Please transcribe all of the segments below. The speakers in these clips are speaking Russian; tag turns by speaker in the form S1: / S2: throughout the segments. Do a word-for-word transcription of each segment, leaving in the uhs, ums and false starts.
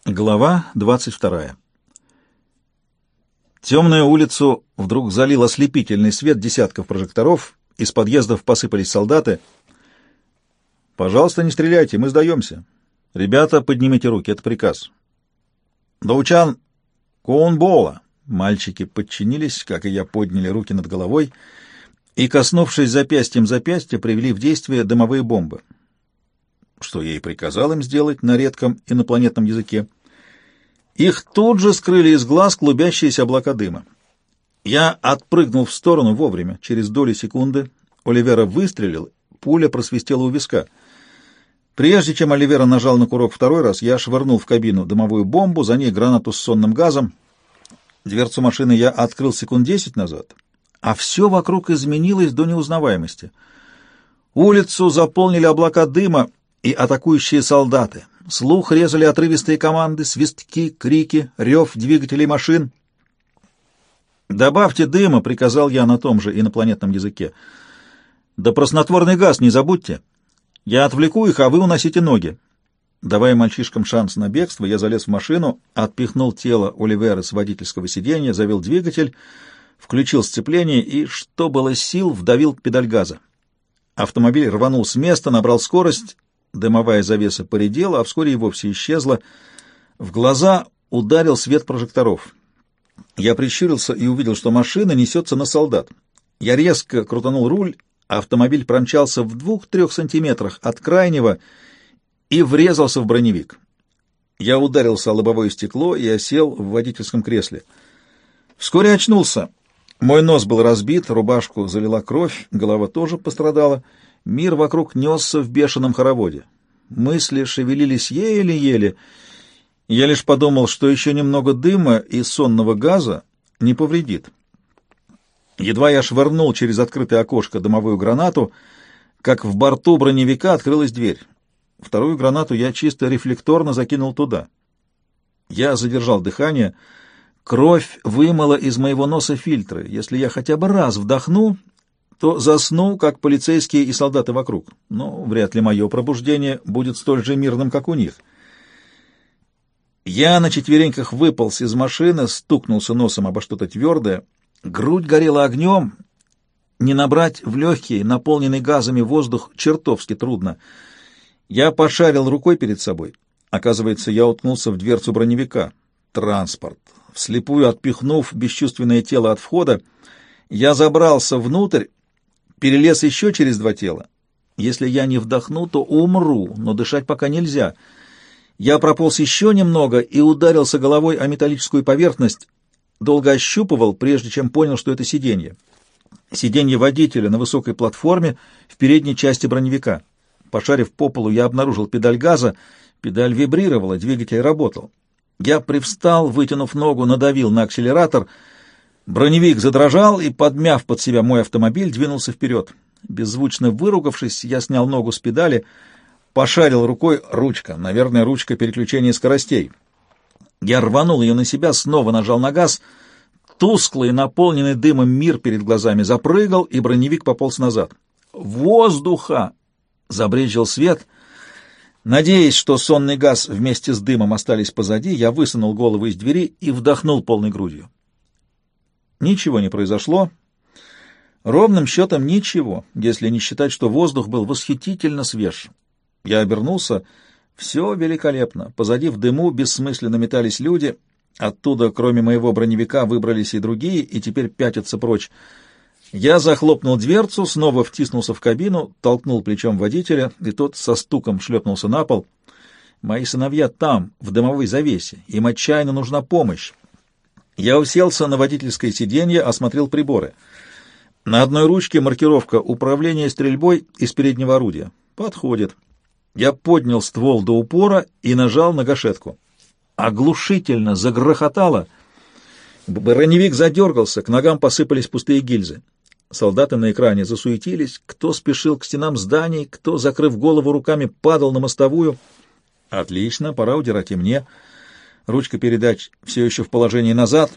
S1: Глава двадцать вторая. Темную улицу вдруг залил ослепительный свет десятков прожекторов, из подъездов посыпались солдаты. «Пожалуйста, не стреляйте, мы сдаемся. Ребята, поднимите руки, это приказ». «Доучан Коунбола». Мальчики подчинились, как и я, подняли руки над головой и, коснувшись запястьем запястья, привели в действие дымовые бомбы, что я и приказал им сделать на редком инопланетном языке. Их тут же скрыли из глаз клубящиеся облака дыма. Я отпрыгнул в сторону вовремя. Через доли секунды Оливера выстрелил, пуля просвистела у виска. Прежде чем Оливера нажал на курок второй раз, я швырнул в кабину дымовую бомбу, за ней гранату с сонным газом. Дверцу машины я открыл секунд десять назад, а все вокруг изменилось до неузнаваемости. Улицу заполнили облака дыма и атакующие солдаты. Слух резали отрывистые команды, свистки, крики, рев двигателей машин. «Добавьте дыма», — приказал я на том же инопланетном языке. «Да про снотворный газ не забудьте. Я отвлеку их, а вы уносите ноги». Давая мальчишкам шанс на бегство, я залез в машину, отпихнул тело Оливера с водительского сиденья, завел двигатель, включил сцепление и, что было сил, вдавил педаль газа. Автомобиль рванул с места, набрал скорость, дымовая завеса поредела, а вскоре и вовсе исчезла. В глаза ударил свет прожекторов. Я прищурился и увидел, что машина несется на солдат. Я резко крутанул руль, автомобиль промчался в двух-трех сантиметрах от крайнего и врезался в броневик. Я ударился о лобовое стекло и осел в водительском кресле. Вскоре очнулся. Мой нос был разбит, рубашку залила кровь, голова тоже пострадала. Мир вокруг несся в бешеном хороводе. Мысли шевелились еле-еле. Я лишь подумал, что еще немного дыма и сонного газа не повредит. Едва я швырнул через открытое окошко дымовую гранату, как в борту броневика открылась дверь. Вторую гранату я чисто рефлекторно закинул туда. Я задержал дыхание. Кровь вымыла из моего носа фильтры. Если я хотя бы раз вдохну, то засну, как полицейские и солдаты вокруг. Но вряд ли мое пробуждение будет столь же мирным, как у них. Я на четвереньках выполз из машины, стукнулся носом обо что-то твердое. Грудь горела огнем. Не набрать в легкие, наполненный газами воздух, чертовски трудно. Я пошарил рукой перед собой. Оказывается, я уткнулся в дверцу броневика. Транспорт. Вслепую отпихнув бесчувственное тело от входа, я забрался внутрь, перелез еще через два тела. Если я не вдохну, то умру, но дышать пока нельзя. Я прополз еще немного и ударился головой о металлическую поверхность. Долго ощупывал, прежде чем понял, что это сиденье. Сиденье водителя на высокой платформе в передней части броневика. Пошарив по полу, я обнаружил педаль газа. Педаль вибрировала, двигатель работал. Я привстал, вытянув ногу, надавил на акселератор. Броневик задрожал и, подмяв под себя мой автомобиль, двинулся вперед. Беззвучно выругавшись, я снял ногу с педали, пошарил рукой ручка, наверное, ручка переключения скоростей. Я рванул ее на себя, снова нажал на газ. Тусклый, наполненный дымом мир перед глазами запрыгал, и броневик пополз назад. «Воздуха!» — забрезжил свет. Надеясь, что сонный газ вместе с дымом остались позади, я высунул голову из двери и вдохнул полной грудью. Ничего не произошло. Ровным счетом ничего, если не считать, что воздух был восхитительно свеж. Я обернулся. Все великолепно. Позади в дыму бессмысленно метались люди. Оттуда, кроме моего броневика, выбрались и другие, и теперь пятятся прочь. Я захлопнул дверцу, снова втиснулся в кабину, толкнул плечом водителя, и тот со стуком шлепнулся на пол. Мои сыновья там, в дымовой завесе. Им отчаянно нужна помощь. Я уселся на водительское сиденье, осмотрел приборы. На одной ручке маркировка «Управление стрельбой из переднего орудия». Подходит. Я поднял ствол до упора и нажал на гашетку. Оглушительно загрохотало. Броневик задергался, к ногам посыпались пустые гильзы. Солдаты на экране засуетились, кто спешил к стенам зданий, кто, закрыв голову руками, падал на мостовую. Отлично, пора удирать и мне. Ручка передач все еще в положении назад.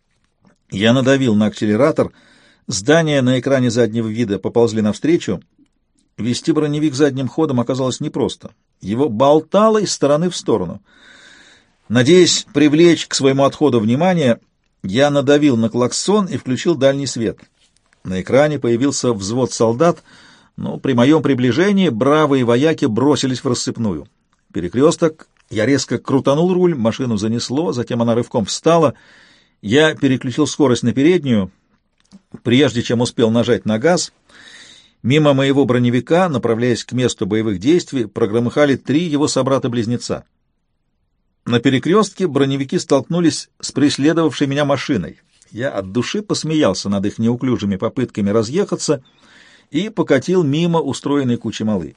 S1: Я надавил на акселератор. Здания на экране заднего вида поползли навстречу. Вести броневик задним ходом оказалось непросто. Его болтало из стороны в сторону. Надеясь привлечь к своему отходу внимание, я надавил на клаксон и включил дальний свет. На экране появился взвод солдат, но при моем приближении бравые вояки бросились в рассыпную. Перекресток, я резко крутанул руль, машину занесло, затем она рывком встала. Я переключил скорость на переднюю. Прежде чем успел нажать на газ, мимо моего броневика, направляясь к месту боевых действий, прогромыхали три его собрата-близнеца. На перекрестке броневики столкнулись с преследовавшей меня машиной. Я от души посмеялся над их неуклюжими попытками разъехаться и покатил мимо устроенной кучи малы.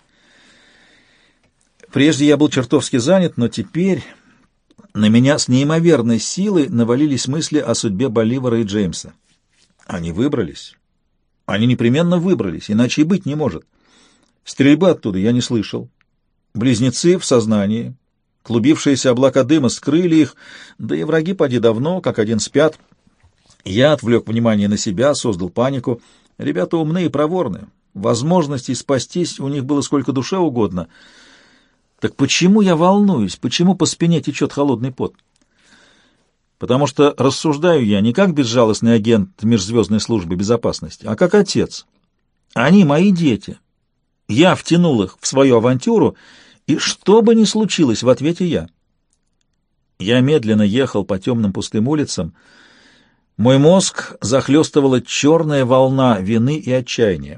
S1: Прежде я был чертовски занят, но теперь на меня с неимоверной силой навалились мысли о судьбе Боливара и Джеймса. Они выбрались. Они непременно выбрались, иначе и быть не может. Стрельбы оттуда я не слышал. Близнецы в сознании. Клубившиеся облака дыма скрыли их, да и враги поди давно, как один спят. Я отвлек внимание на себя, создал панику. Ребята умные и проворные. Возможностей спастись у них было сколько душе угодно. Так почему я волнуюсь? Почему по спине течет холодный пот? Потому что рассуждаю я не как безжалостный агент Межзвездной службы безопасности, а как отец. Они мои дети. Я втянул их в свою авантюру, и что бы ни случилось, в ответе я. Я медленно ехал по темным пустым улицам. Мой мозг захлестывала черная волна вины и отчаяния.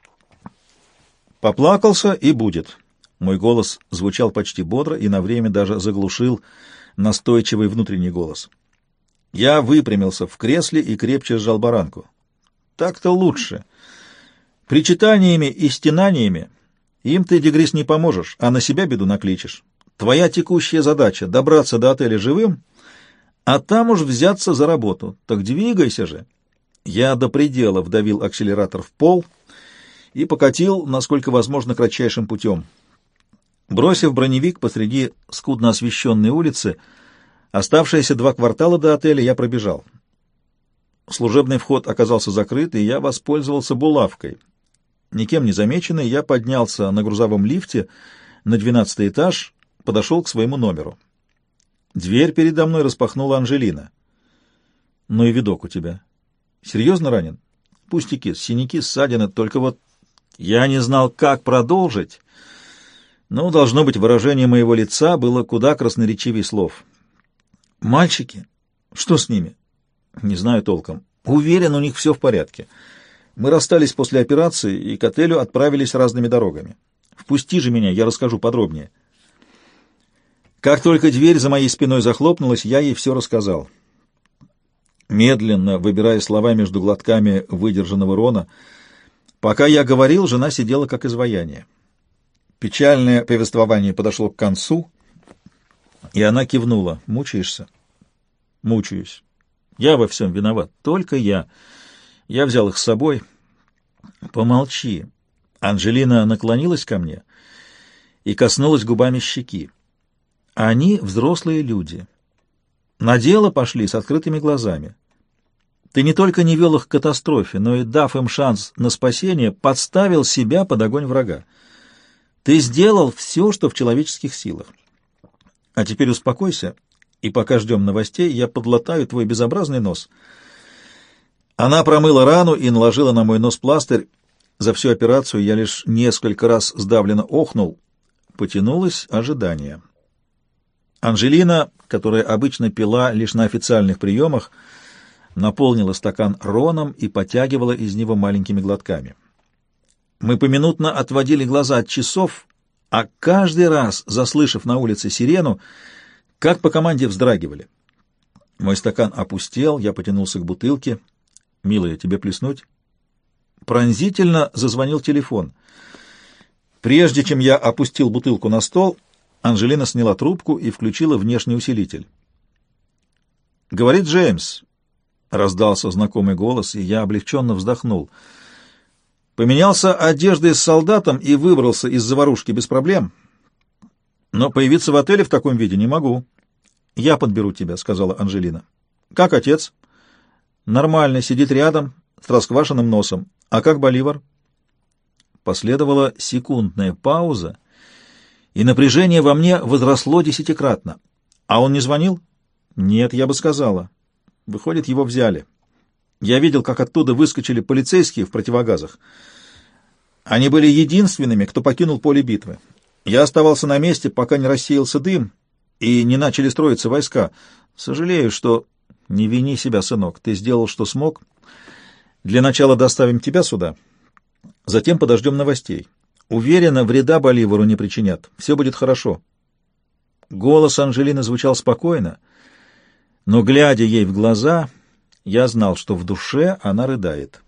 S1: Поплакался и будет. Мой голос звучал почти бодро и на время даже заглушил настойчивый внутренний голос. Я выпрямился в кресле и крепче сжал баранку. Так-то лучше. Причитаниями и стенаниями им ты, Дегрис, не поможешь, а на себя беду накличешь. Твоя текущая задача — добраться до отеля живым, а там уж взяться за работу. Так двигайся же. Я до предела вдавил акселератор в пол и покатил, насколько возможно, кратчайшим путем. Бросив броневик посреди скудно освещенной улицы, оставшиеся два квартала до отеля я пробежал. Служебный вход оказался закрыт, и я воспользовался булавкой. Никем не замеченный, я поднялся на грузовом лифте на двенадцатый этаж, подошел к своему номеру. Дверь передо мной распахнула Анжелина. «Ну и видок у тебя. Серьезно ранен?» «Пустяки, синяки, ссадины, только вот я не знал, как продолжить». Но, должно быть, выражение моего лица было куда красноречивее слов. «Мальчики? Что с ними?» «Не знаю толком. Уверен, у них все в порядке. Мы расстались после операции и к отелю отправились разными дорогами. Впусти же меня, я расскажу подробнее». Как только дверь за моей спиной захлопнулась, я ей все рассказал. Медленно, выбирая слова между глотками выдержанного рона, пока я говорил, жена сидела как изваяние. Печальное повествование подошло к концу, и она кивнула. «Мучаешься?» «Мучаюсь. Я во всем виноват. Только я. Я взял их с собой». «Помолчи». Анжелина наклонилась ко мне и коснулась губами щеки. «Они взрослые люди. На дело пошли с открытыми глазами. Ты не только не вел их к катастрофе, но и, дав им шанс на спасение, подставил себя под огонь врага. Ты сделал все, что в человеческих силах. А теперь успокойся, и пока ждем новостей, я подлатаю твой безобразный нос». Она промыла рану и наложила на мой нос пластырь. За всю операцию я лишь несколько раз сдавленно охнул. Потянулось ожидание. Анжелина, которая обычно пила лишь на официальных приемах, наполнила стакан роном и потягивала из него маленькими глотками. Мы поминутно отводили глаза от часов, а каждый раз, заслышав на улице сирену, как по команде вздрагивали. Мой стакан опустел, я потянулся к бутылке. «Милая, тебе плеснуть?» Пронзительно зазвонил телефон. Прежде чем я опустил бутылку на стол, Анжелина сняла трубку и включила внешний усилитель. «Говорит Джеймс», — раздался знакомый голос, и я облегченно вздохнул. «Поменялся одеждой с солдатом и выбрался из заварушки без проблем. Но появиться в отеле в таком виде не могу». «Я подберу тебя», — сказала Анжелина. «Как отец?» «Нормально, сидит рядом, с расквашенным носом. А как Боливар?» Последовала секундная пауза, и напряжение во мне возросло десятикратно. А он не звонил? Нет, я бы сказала. Выходит, его взяли. Я видел, как оттуда выскочили полицейские в противогазах. Они были единственными, кто покинул поле битвы. Я оставался на месте, пока не рассеялся дым и не начали строиться войска. Сожалею, что... Не вини себя, сынок, ты сделал, что смог. Для начала доставим тебя сюда, затем подождем новостей. Уверена, вреда Боливару не причинят. Все будет хорошо. Голос Анжелины звучал спокойно, но, глядя ей в глаза, я знал, что в душе она рыдает.